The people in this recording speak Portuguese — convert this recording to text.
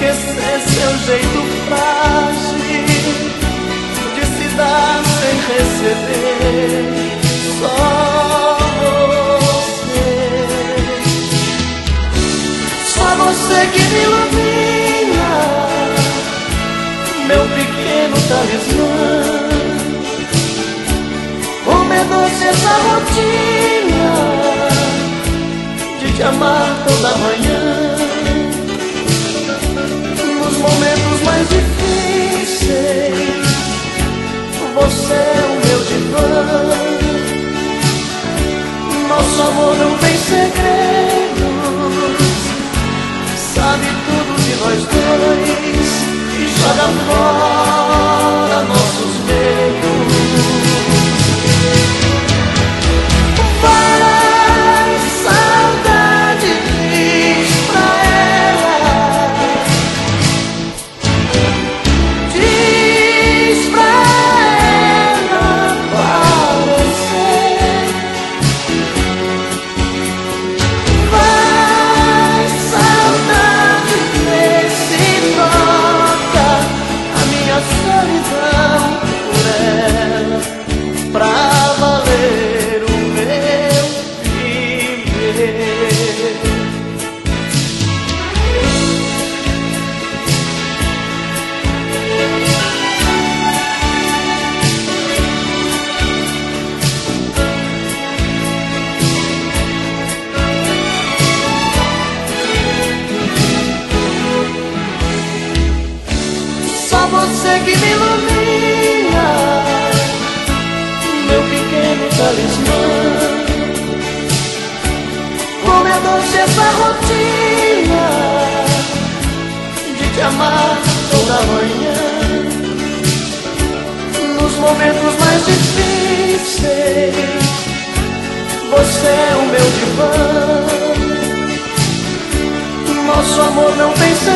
esquecer seu jeito frágil de se dar sem receber. Só você que me ilumina, meu pequeno talismã. Como é doce essa rotina de te amar toda manhã. Nos momentos mais difíceis, você é o meu divã. Nosso amor não tem segredos, sabe tudo de nós dois e joga fora nossos medos. Faz saudade, diz pra ela, diz pra ela aparecer. Faz saudade, vê se toca a minha solidão por ela, pra valer o meu viver. Só você que me ilumina, meu pequeno talismã. Como é doce essa rotina de te amar toda manhã. Nos momentos mais difíceis, você é o meu divã. Nosso amor não tem segredo,